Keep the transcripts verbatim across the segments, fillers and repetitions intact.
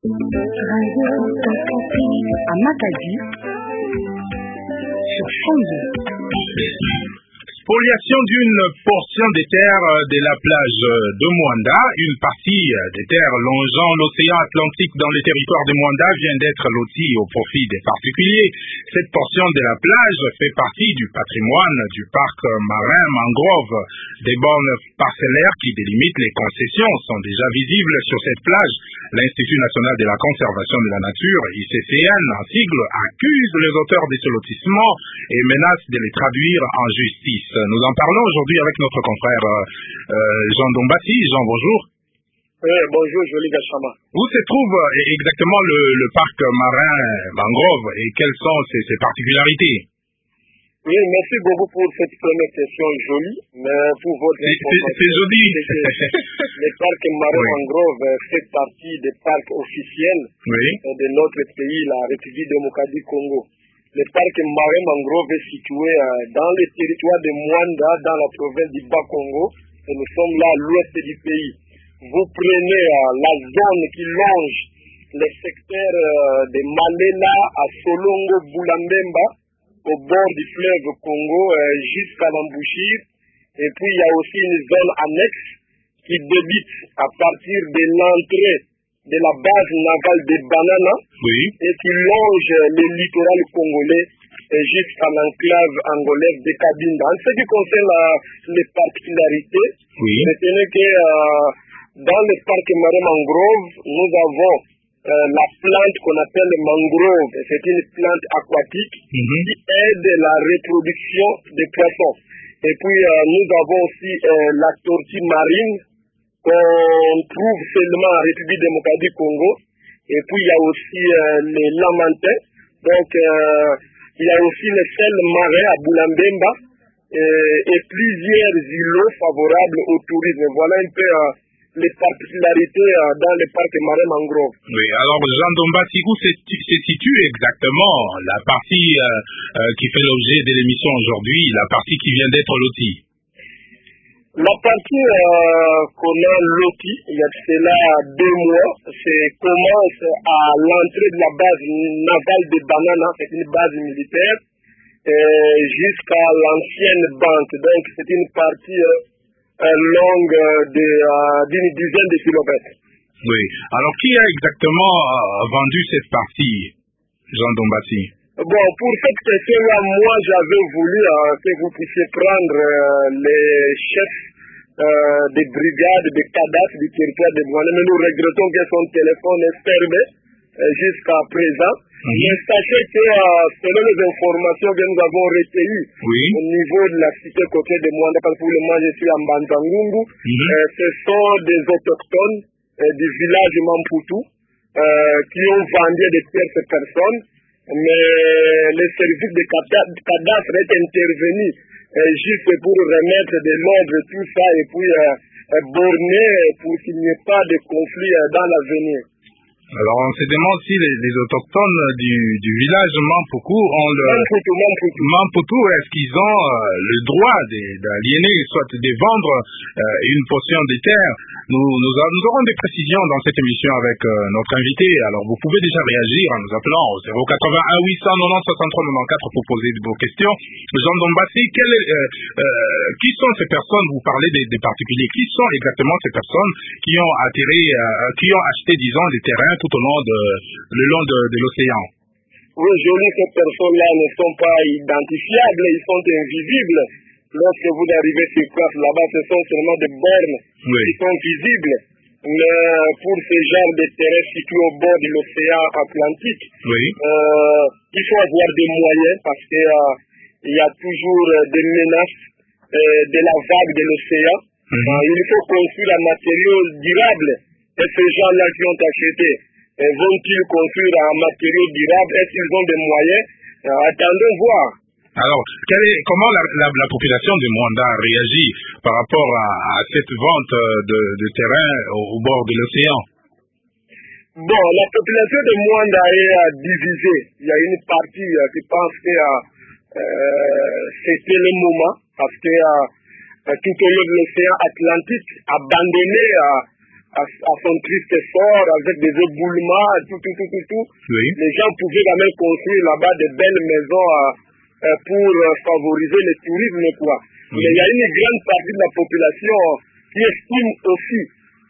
Radio Okapi à Matadi sur Changi. Spoliation d'une portion des terres de la plage de Mwanda, une partie des terres longeant l'océan Atlantique dans le territoire de Mwanda vient d'être lotie au profit des particuliers. Cette portion de la plage fait partie du patrimoine du parc marin Mangrove. Des bornes parcellaires qui délimitent les concessions sont déjà visibles sur cette plage. L'Institut national de la conservation de la nature, I C C N, en sigle, accuse les auteurs de ce lotissement et menace de les traduire en justice. Nous en parlons aujourd'hui avec notre confrère euh, Jean Dombassi. Jean, bonjour. Oui, bonjour, Jolie Gachama. Où se trouve exactement le, le parc marin Mangrove et quelles sont ses, ses particularités? Oui, merci beaucoup pour cette première question jolie, mais pour votre information, c'est joli. Le parc marin oui. Mangrove fait partie des parcs officiels oui. de notre pays, la République démocratique du Congo. Le parc marin Mangrove est situé dans le territoire de Mwanda, dans la province du Bas-Congo, et nous sommes là à l'ouest du pays. Vous prenez la zone qui longe le secteur de Malela à Solongo, Boulambemba, au bord du fleuve Congo jusqu'à l'Ambouchir. Et puis il y a aussi une zone annexe qui débute à partir de l'entrée de la base navale de Banana oui. et qui longe le littoral congolais jusqu'à l'enclave angolaise de Kabinda. En ce qui concerne la, les particularités, oui. retenez que euh, dans le parc marin Mangrove, nous avons Euh, la plante qu'on appelle le mangrove. C'est une plante aquatique mm-hmm. qui aide la reproduction des poissons. Et puis euh, nous avons aussi euh, la tortue marine qu'on trouve seulement en République démocratique du Congo. Et puis il y a aussi euh, les lamantins. Donc euh, il y a aussi le sel marin à Boulambemba et, et plusieurs îlots favorables au tourisme. Voilà un peu euh, les particularités euh, dans le parc marin Mangrove. Oui, alors Jean Dombassi, où se, se situe exactement la partie euh, euh, qui fait l'objet de l'émission aujourd'hui, la partie qui vient d'être lotie? La partie euh, qu'on a lotie, il y a cela deux mois, c'est commence à l'entrée de la base navale de Banana, c'est une base militaire, jusqu'à l'ancienne banque. Donc c'est une partie euh, longue de, euh, d'une dizaine de kilomètres. Oui. Alors, qui a exactement euh, vendu cette partie, Jean Dombassi? Bon, pour cette question-là, moi, j'avais voulu euh, que vous puissiez prendre euh, les chefs euh, des brigades, des cadastres du territoire de Mwanda, mais nous regrettons que son téléphone est fermé euh, jusqu'à présent. Mm-hmm. Mais sachez que euh, selon les informations que nous avons recueillies oui. au niveau de la cité côté de Mwanda, parce que pour le moment je suis à Mbanzangungu, mm-hmm. euh, ce sont des autochtones euh, du village Mamputu euh, qui ont vendu des tierces personnes, mais les services de cadastre est intervenu euh, juste pour remettre de l'ordre tout ça et puis euh, euh, borner pour qu'il n'y ait pas de conflit euh, dans l'avenir. Alors, on se demande si les, les autochtones du, du village Mampuku ont le... Mamputu, Mamputu. Mamputu, est-ce qu'ils ont euh, le droit d'aliéner, soit de vendre euh, une portion des terres? Nous, nous, nous aurons des précisions dans cette émission avec euh, notre invité. Alors, vous pouvez déjà réagir en nous appelant au zéro quatre-vingt-un huit cent quatre-vingt-dix soixante-trois quatre-vingt-quatre pour poser vos questions. Jean Dombassi, quel est, euh, euh, qui sont ces personnes? Vous parlez des, des particuliers. Qui sont exactement ces personnes qui ont atterri, euh, qui ont acheté, disons, des terrains tout au long de, le long de, de l'océan? Oui, je dis que ces personnes-là ne sont pas identifiables, ils sont invisibles. Lorsque vous arrivez sur place là-bas, ce sont seulement des bornes oui. qui sont visibles. Mais pour ce genre de terrain situé au bord de l'océan Atlantique, oui. euh, il faut avoir des moyens parce qu'il euh, y a toujours des menaces euh, de la vague de l'océan. Mm-hmm. Euh, il faut construire un matériau durable. Et ces gens-là qui ont acheté, euh, vont-ils construire un matériau durable? Est-ce qu'ils ont des moyens? euh, Attendons voir. Alors, quelle est, comment la, la, la population de Mwanda réagit par rapport à, à cette vente de, de terrain au, au bord de l'océan? Bon, la population de Mwanda est euh, divisée. Il y a une partie euh, qui pense que euh, euh, c'était le moment parce que euh, tout au long de l'océan Atlantique, abandonné euh, à, à son triste sort, avec des éboulements, tout, tout, tout, tout, tout. Oui. Les gens pouvaient quand même construire là-bas de belles maisons euh, euh, pour euh, favoriser le tourisme, quoi. Oui. Mais il y a une grande partie de la population qui estime aussi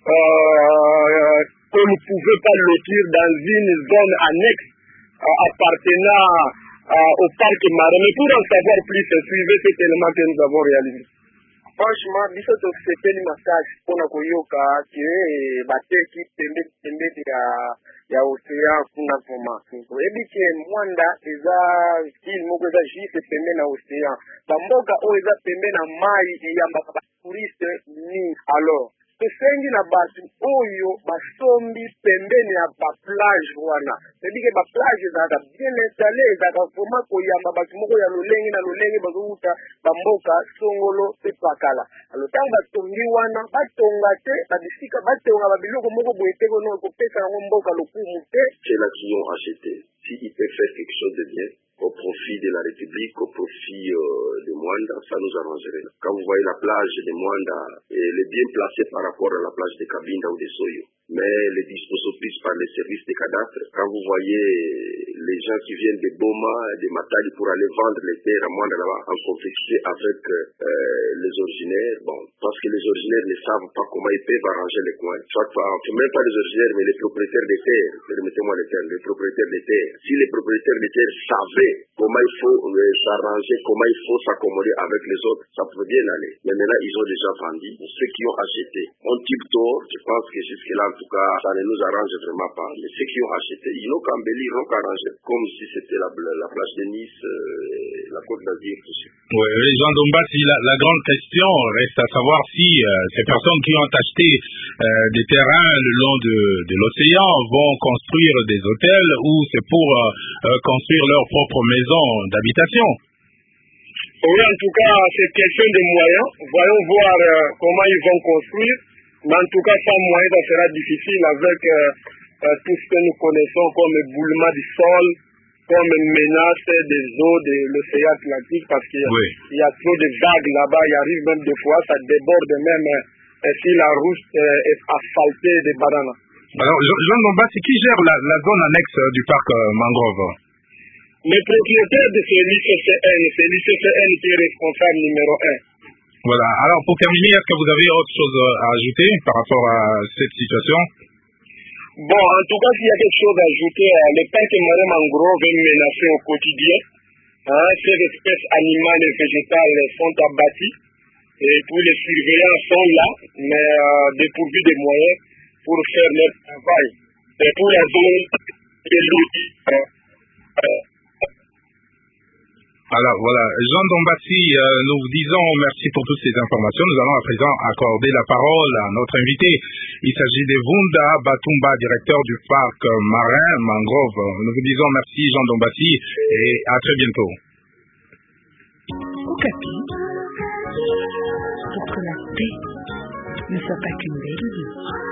euh, qu'on ne pouvait pas lotir dans une zone annexe euh, appartenant euh, au parc marin. Mais pour en savoir plus, suivez cet élément que nous avons réalisé. Franchement, biso tokisepeli makasi mpona koyoka ke bateki pembeni pembeni ya ya océan kuna koma oyebi ke Mwanda eza ville moko eza juste pembeni na océan bamboka oyo eza pembeni na mai eyambaka batouriste mingi. Alors tosengi na bato oyo basombi pembeni ya baplage wana oyebi ke baplage ezalaka bien installé, ezalaka vraimen koyamba bato moko ya lolenge na lolenge bazowuta bamboka songolo pe pakala. Alors ntango batongi wana batonga te babisika batonga babiloko moko boye te kono kopesa yango mboka lokumu te. C'est là qui ont acheté. S'ils peuvent faire quelque chose de bien au profit de la République, au profit euh, de Mwanda, ça nous arrangerait. Quand vous voyez la plage de Mwanda, elle est bien placée par rapport à la plage de Cabinda ou de Soyo. Mais les dispositions prises par les services de cadastre, quand vous voyez les gens qui viennent de Boma, de Matali pour aller vendre les terres à Mwanda là-bas, en complexité avec euh, les originaires, bon, parce que les originaires ne savent pas comment ils peuvent arranger les coins. Soit pas, même pas les originaires, mais les propriétaires des terres, permettez-moi les termes, les propriétaires des terres. Si les propriétaires des terres savaient comment il faut euh, s'arranger, comment il faut s'accommoder avec les autres, ça pouvait bien aller. Mais maintenant, ils ont déjà vendu. Ceux qui ont acheté ont type tort. Je pense que jusque-là, en tout cas, ça ne nous arrange vraiment pas. Mais ceux qui ont acheté, ils n'ont qu'à embellir, ils n'ont qu'à arranger, comme si c'était la, la plage de Nice, euh, la Côte d'Azur, tout ça. Oui, Jean Dombassi, la, la grande question reste à savoir si euh, ces personnes qui ont acheté euh, des terrains le long de, de l'océan vont construire des hôtels ou c'est pour euh, euh, construire leur propre maison d'habitation. Oui, en tout cas, c'est question de moyens. Voyons voir euh, comment ils vont construire. Mais en tout cas, sans moyens, ça sera difficile avec euh, euh, tout ce que nous connaissons comme éboulement du sol, comme menace des eaux de l'océan Atlantique, parce qu'il oui. y a trop de vagues là-bas. Il arrive même des fois, ça déborde même euh, si la route euh, est asphaltée de bananes. Alors, Jean Dombassi, qui gère la, la zone annexe euh, du parc euh, Mangrove? Le propriétaire de ce l'I C C N, c'est l'I C C N qui est responsable numéro un. Voilà. Alors, pour terminer, est-ce que vous avez autre chose à ajouter par rapport à cette situation? Bon, en tout cas, s'il y a quelque chose à ajouter, le parc marin Mangrove est menacé au quotidien. Hein, ces espèces animales et végétales sont abattues et tous les surveillants sont là, mais euh, dépourvus de moyens pour faire leur travail. Et pour la zone de l'outil. Alors voilà, Jean Dombassi, euh, nous vous disons merci pour toutes ces informations. Nous allons à présent accorder la parole à notre invité. Il s'agit de Vunda Batumba, directeur du parc marin Mangrove. Nous vous disons merci Jean Dombassi et à très bientôt. Okapi, pour que la paix ne soit pas qu'une belle idée.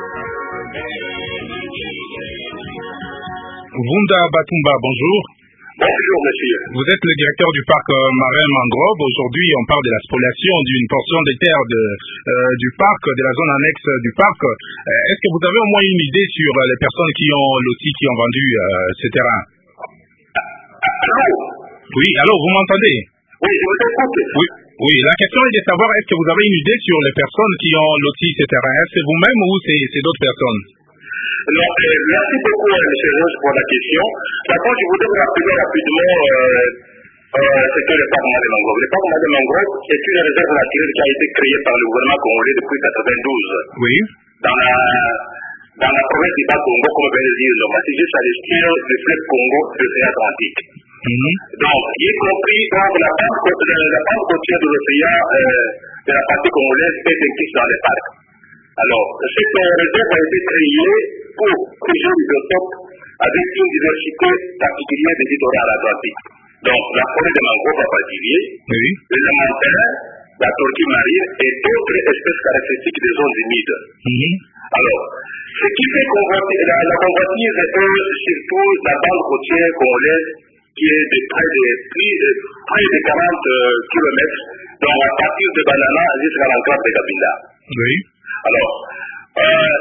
Vunda Batumba, bonjour. Bonjour, monsieur. Vous êtes le directeur du parc euh, marin Mangrove. Aujourd'hui, on parle de la spoliation d'une portion des terres de, euh, du parc, de la zone annexe du parc. Euh, Est-ce que vous avez au moins une idée sur euh, les personnes qui ont loti, qui ont vendu euh, ces terrains? Allô? Oui, allô, vous m'entendez? Oui, je vous écoute. Oui, oui, la question est de savoir, est-ce que vous avez une idée sur les personnes qui ont loti ces terrains? Est-ce que c'est vous-même ou c'est d'autres personnes? Non, euh, merci beaucoup, M. Roche, pour la question. D'abord, je voudrais vous rappeler rapidement euh, euh, ce que le parc marin Mangrove. Le parc marin Mangrove est une réserve naturelle qui a été créée par le gouvernement congolais depuis quatre-vingt-douze. Oui. Dans la, dans la province du Bas-Congo, comme vient de dire, c'est juste à l'estuaire du fleuve Congo de l'océan Atlantique. Mm-hmm. Donc, y compris donc, la bande côtière de l'océan euh, de la partie congolaise est incluse dans les parcs. Alors, cette réserve a été créée pour protéger les biotopes avec une diversité particulière des littoraux atlantiques. Donc, la forêt de mangrove en particulier, oui. Les amantaires, la tortue marine et d'autres espèces caractéristiques des zones humides. Mm-hmm. Alors, ce qui fait convoiter, la, la convoitise est surtout la bande côtière congolaise qui est de près de, plus de, près de quarante kilomètres, donc à partir de Banana jusqu'à l'enclave de Cabinda. Oui. Alors, euh,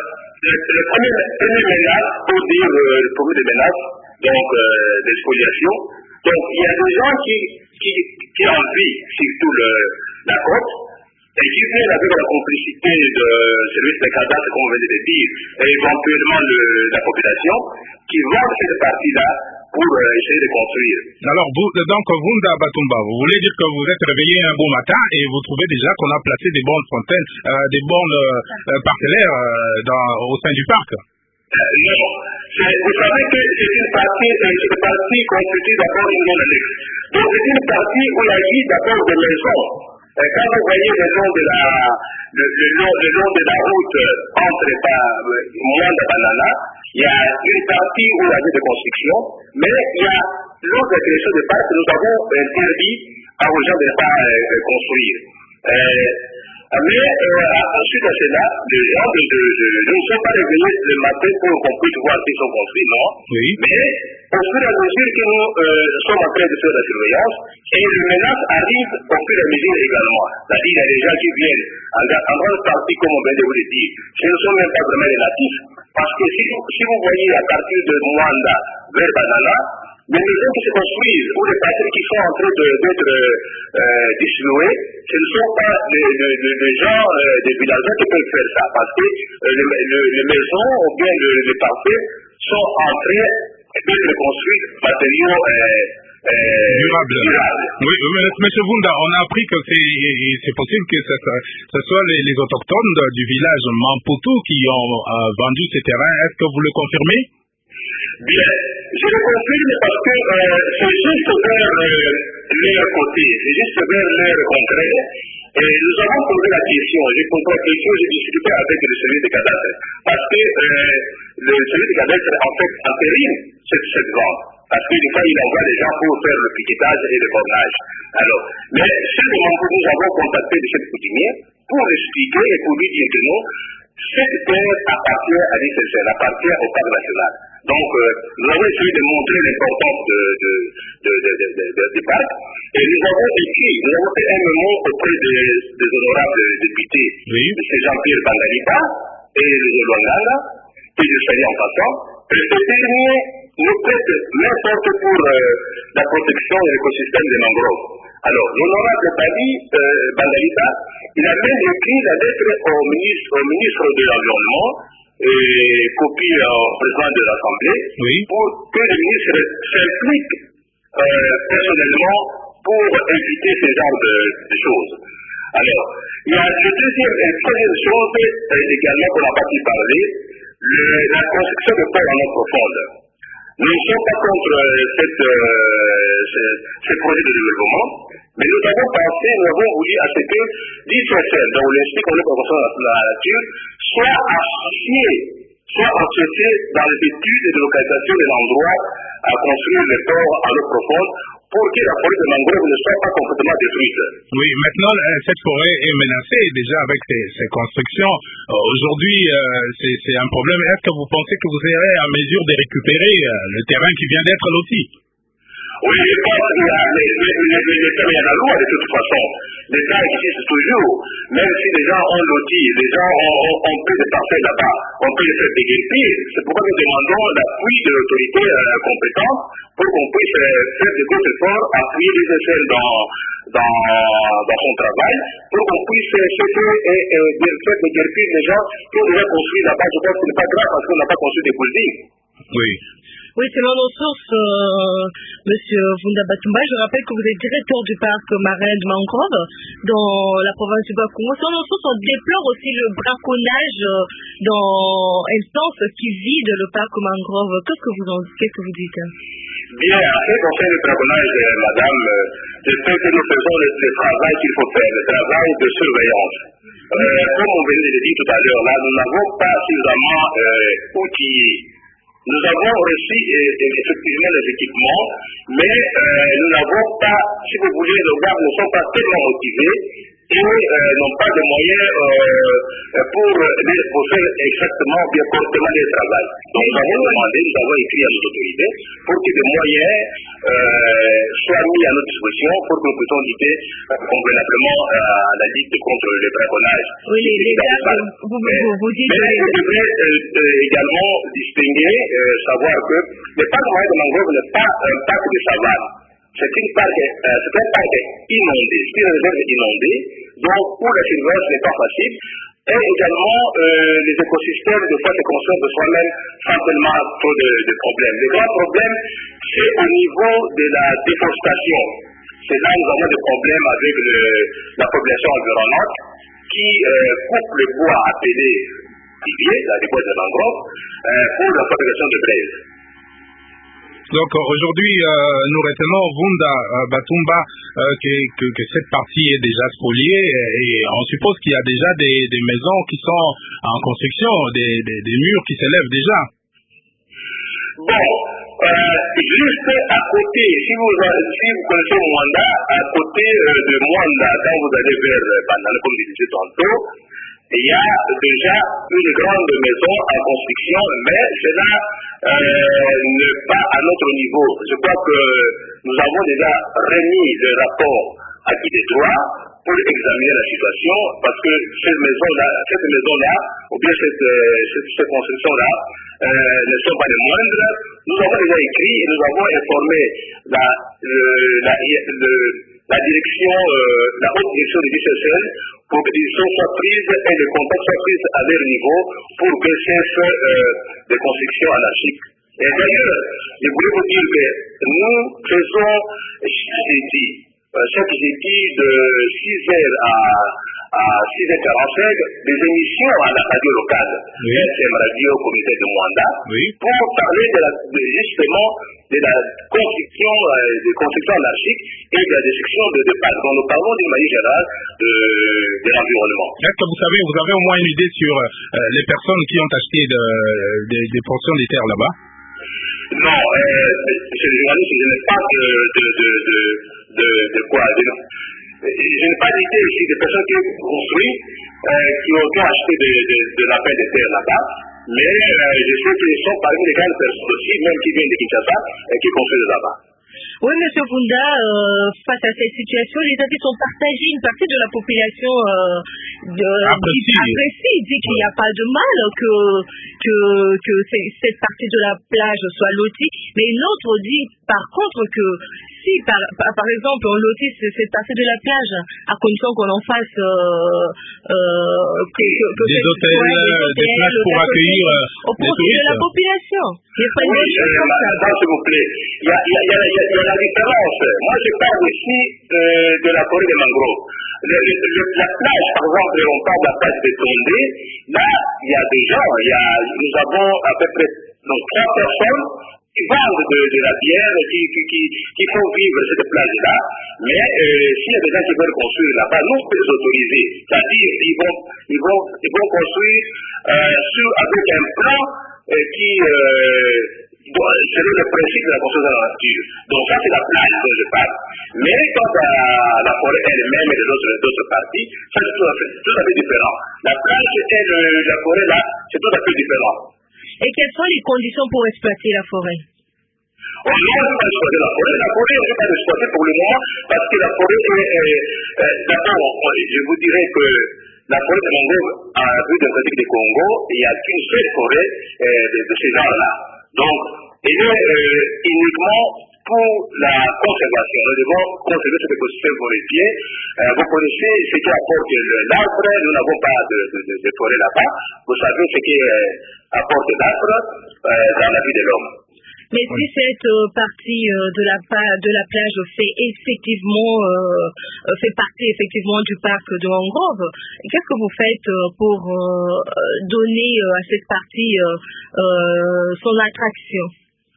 le premier, premier menace, pour dire euh, le premier des menaces, donc euh, des spoliations. Donc il y a des gens qui, qui, qui envient surtout le, la côte et qui viennent avec la complicité de service de cadastre, comme on vient de le dire, et éventuellement le, la population, qui vont cette partie-là pour euh, essayer de construire. Alors, vous, donc, Vunda Batumba, vous voulez dire que vous êtes réveillé un beau matin et vous trouvez déjà qu'on a placé des bornes fontaines, euh, des bornes euh, parcellaires euh, dans, au sein du parc? Euh, non. Vous savez que c'est une partie, euh, cette partie constitue d'abord une zone annexe. Donc, c'est une partie où il y a eu d'abord des maisons. Euh, quand vous voyez le long de la, le, le long, le long de la route entre euh, Mwanda et Banana, il y a une partie où il y a des constructions, mais il y a l'autre création de parc que nous avons interdit aux gens de ne pas euh, construire. Euh, mais euh, ensuite à cela, les gens de, de, de, de, ne sont pas réveillés le matin pour qu'on puisse voir s'ils sont construits, non. Oui. Mais au fur et à mesure que nous euh, sommes en train de faire la surveillance, et les menaces arrivent au fur et à mesure également. C'est-à-dire il y a des gens qui viennent en, en grande partie, comme on vient de vous le dire, ce ne sont même pas vraiment des natifs. Parce que si vous, si vous voyez à partir de Mwanda vers Banana, les maisons qui se construisent ou les parcelles qui sont en train d'être euh, distribuées, ce ne sont pas les, les, les, les gens euh, des villageois qui peuvent faire ça. Parce que euh, les, les, les maisons ou bien les, les parcelles sont en train d'être construites matériaux euh, euh, durables. Durable. Oui, mais M. Vunda, on a appris que c'est possible que ce, ce soit les, les autochtones de, du village Mamputu qui ont euh, vendu ces terrains. Est-ce que vous le confirmez? Bien, je le confirme parce que euh, c'est juste vers euh, leur côté, c'est juste vers leur congrès. Et nous avons posé la question, j'ai posé la question, j'ai discuté avec le service de cadastre. Parce que euh, le service de cadastre, en fait, entérine cette, cette vente. Parce qu'une fois, il envoie des gens pour faire le piquetage et le bornage. Alors, mais seulement que nous avons contacté de cette coutumier pour expliquer et pour lui dire que non, cette terre appartient à l'I C C, elle appartient au parc national. Donc, euh, nous avons essayé de montrer l'importance de, de, de, de, de, de, de, de parc. Et nous avons écrit, nous avons fait un mémo auprès des, des honorables députés, oui. M. Jean-Pierre Bangalita et M. Luanganga, que je salue en passant. Et ce dernier nous prête main forte pour euh, la protection de l'écosystème des mangroves. Alors, l'honorable Bali euh, Bangalita, il a même écrit la lettre au ministre, au ministre de l'Environnement et copie au président de l'Assemblée, oui. Pour que le ministre s'implique euh, personnellement pour éviter ce genre de, de choses. Alors, il y a le deuxième et troisième chose, euh, également qu'on n'a pas pu parler, le, la construction de ports en eau profonde. Nous ne sommes pas contre euh, cette, euh, ce, ce projet de développement, mais nous avons pensé, nous avons voulu à ce que l'I C S L, dont l'Institut de la nature, soit associé, soit associé dans les études de localisation de l'endroit à construire les ports en eau profonde pour que la forêt de mangrove ne soit pas complètement détruite. Oui, maintenant, cette forêt est menacée déjà avec ces, ces constructions. Euh, Aujourd'hui, euh, c'est un problème. Est-ce que vous pensez que vous serez en mesure de récupérer euh, le terrain qui vient d'être loti? Oui, je pense que l'État est à la loi de toute façon. L'État existe toujours. Même si les gens ont loti, les gens ont, ont, ont peu de parcelles là-bas, on peut les faire déguerpir. C'est pourquoi nous demandons l'appui de l'autorité euh, compétente pour qu'on puisse euh, faire de gros efforts, appuyer les S L dans, dans, dans son travail, pour qu'on puisse chercher et, et, et faire déguerpir les gens qui ont déjà construit là-bas. Je pense que ce n'est pas grave parce qu'on n'a pas construit des buildings. Oui. Oui, selon nos sources, euh, Monsieur Vunda Batumba, je rappelle que vous êtes directeur du parc marin de Mangrove dans la province du Bas-Congo. Selon nos sources, on déplore aussi le braconnage dans instances qui vident le parc mangrove. Qu'est-ce que vous en qu'est-ce que vous dites? Bien, en ce qui concerne le braconnage, euh, madame, euh, j'espère que nous faisons le, le travail qu'il faut faire, le travail de surveillance. Euh, comme on venait de le dire tout à l'heure, là, nous n'avons pas suffisamment euh, outillés. Nous avons reçu euh, effectivement les équipements, mais euh, nous n'avons pas, si vous voulez, nos gardes ne sont pas tellement motivés et euh, n'ont pas de moyens euh, pour, pour faire exactement, bien correctement le travail. Donc nous avons demandé, nous avons écrit à nos autorités pour que des moyens euh, soient mis à notre disposition pour que nous puissions lutter euh, convenablement à euh, la lutte contre le braconnage. Oui, les, les gars, vous, vous, vous, vous dites... Mais il devrait euh, euh, également distinguer, euh, savoir que le parc moyen de mangrove n'est pas un parc de savane. C'est une parc, euh, c'est un parc inondé, c'est une réserve inondée, donc où la surveillance n'est pas facile. Et également, euh, les écosystèmes, de fois, se construisent de soi-même sans tellement trop de, de problèmes. Le grand problème, c'est au niveau de la déforestation. C'est là où nous avons des problèmes avec le, la population environnante qui euh, coupe le bois appelé pivier, la des bois de mangrove, euh, pour la propagation de braise. Donc aujourd'hui, euh, nous retenons Vunda euh, Batumba euh, que, que, que cette partie est déjà spoliée et on suppose qu'il y a déjà des, des maisons qui sont en construction, des, des, des murs qui s'élèvent déjà. Bon, euh, juste à côté, si vous, si vous connaissez Mwanda, à côté euh, de Mwanda, quand vous allez vers Bandana, comme je disais tantôt, il y a déjà une grande maison en construction, mais cela euh, n'est pas à notre niveau. Je crois que nous avons déjà remis le rapport à qui des droits pour examiner la situation, parce que cette maison-là, cette maison-là, ou bien cette, cette, cette construction-là, euh, ne sont pas les moindres. Nous avons déjà écrit et nous avons informé la, le, la, le, la direction, euh, la haute direction du D C S L pour que les décisions soient prises et les contacts soient pris à leur niveau pour que cesse euh, des constructions anarchiques. Et d'ailleurs, je voulais vous dire que nous faisons chaque jeudi, chaque jeudi de six heures à, à six heures quarante-cinq des émissions à la radio locale, oui. S M Radio Comité de Mwanda, oui. Pour parler de la, de, justement de la construction, euh, de construction anarchique et de la destruction de, de parcs. Donc nous parlons d'une manière générale de, de l'environnement. Est-ce que vous savez, vous avez au moins une idée sur euh, les personnes qui ont acheté de, de, des portions des terres là-bas? Non, euh, monsieur le journaliste, je n'ai pas de, de, de, de, de, de quoi. Je, je n'ai pas d'idée ici des personnes qui ont construit, euh, qui ont acheté de, de, de la paix des terres là-bas. Mais euh, je sais qu'ils sont parmi les grandes personnes aussi, même qui viennent de Kinshasa, et qui construisent là-bas. Oui, M. Vunda, euh, face à cette situation, les avis sont partagés. Une partie de la population euh, de, apprécie. apprécie, dit qu'il n'y a pas de mal que, que, que cette partie de la plage soit lotie, mais une autre dit par contre que si, par, par, par exemple, on lotisse cette partie de la plage, à condition qu'on en fasse euh, euh, que, que, que des, hôtels, ouais, des hôtels, des plages pour accueillir euh, au profit de la population. Il faut oui, euh, madame, s'il vous plaît, il y a, il y a, il y a, il y a la différence. Moi, je parle ici euh, de la forêt de mangrove. Le, le, le, la plage, par exemple, on parle de la plage de Tondé. Là, il y a des gens, il y a, nous avons à peu près donc, trois personnes qui vendent de, de la bière, qui, qui, qui, qui font vivre cette plage-là. Mais euh, s'il y a des gens qui veulent construire là-bas, nous, on peut les autoriser. C'est-à-dire qu'ils vont, ils vont, ils vont construire euh, sur, avec un plan euh, qui... Euh, c'est le principe de la construction de la nature. Donc ça, c'est la plage dont je parle. Mais quant à la forêt elle-même et les autres, d'autres parties, ça c'est tout à fait, tout à fait différent. La plage et le, la forêt là, c'est tout à fait différent. Et quelles sont les conditions pour exploiter la forêt? On ne peut pas exploiter la forêt. La forêt, on ne peut pas l'exploiter pour le moment parce que la forêt est... est, est d'abord, je vous dirais que la forêt de mangrove, à vue de République du Congo, il n'y a qu'une seule forêt euh, de, de ces genres-là. Donc, elle est euh, uniquement pour la conservation. Nous devons conserver cet écosystème forestier. Euh, vous connaissez ce qui apporte l'arbre. Nous n'avons pas de, de, de, de forêt là-bas. Vous savez ce qui euh, apporte l'arbre euh, dans la vie de l'homme. Mais si cette euh, partie euh, de, la, de la plage fait effectivement euh, fait partie effectivement du parc de mangrove, qu'est-ce que vous faites euh, pour euh, donner euh, à cette partie euh, euh, son attraction?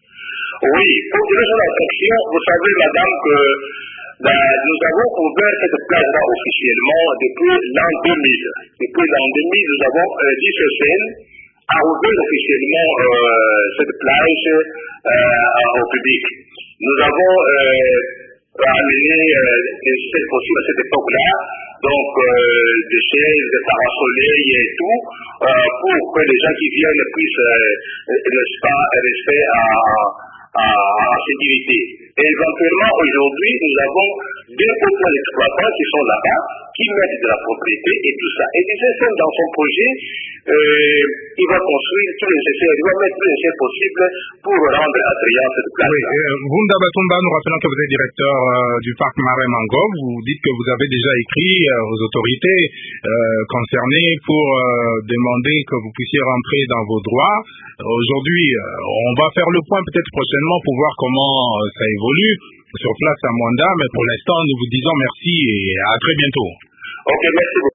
Oui, pour donner son attraction, vous savez, madame, que ben, nous avons ouvert cette plage-là officiellement depuis l'an deux mille. Depuis l'an deux mille, nous avons euh, dit ce scène a ouvert officiellement euh, cette plage euh, au public. Nous avons euh, amener euh, des chaises possibles à cette époque-là, donc euh, des chaises, des parasoleils et tout, euh, pour que les gens qui viennent puissent, euh, n'est-ce pas, rester à, à, à sécurité. Et éventuellement, aujourd'hui, nous avons deux autres exploitants qui sont là-bas, qui mettent de la propriété et tout ça. Et l'I G E S dans son projet, euh, il va construire tout le nécessaire, il va mettre tout le nécessaire possible pour rendre attrayant cette place. Oui, euh, Vunda Batumba, nous rappelons que vous êtes directeur euh, du parc marin Mangove. Vous dites que vous avez déjà écrit euh, aux autorités euh, concernées pour euh, demander que vous puissiez rentrer dans vos droits. Aujourd'hui, euh, on va faire le point peut-être prochainement pour voir comment euh, ça évolue sur place à Mwanda, mais pour l'instant, nous vous disons merci et à très bientôt. Ok, merci beaucoup.